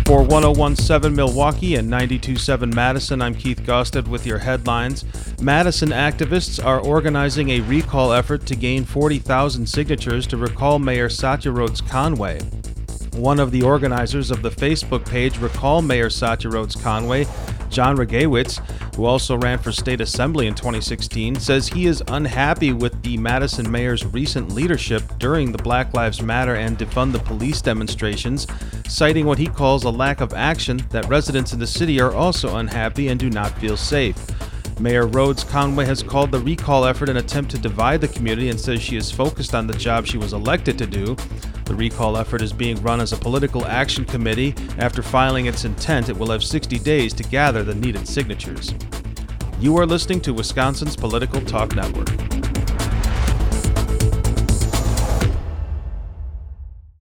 For 1017 Milwaukee and 927 Madison, I'm Keith Gosted with your headlines. Madison activists are organizing a recall effort to gain 40,000 signatures to recall Mayor Satya-Rhodes Conway. One of the organizers of the Facebook page Recall Mayor Satya-Rhodes Conway, John Rogewitz, who also ran for state assembly in 2016, says he is unhappy with the Madison mayor's recent leadership during the Black Lives Matter and Defund the Police demonstrations, citing what he calls a lack of action, that residents in the city are also unhappy and do not feel safe. Mayor Rhodes Conway has called the recall effort an attempt to divide the community and says she is focused on the job she was elected to do. The recall effort is being run as a political action committee. After filing its intent, it will have 60 days to gather the needed signatures. You are listening to Wisconsin's Political Talk Network.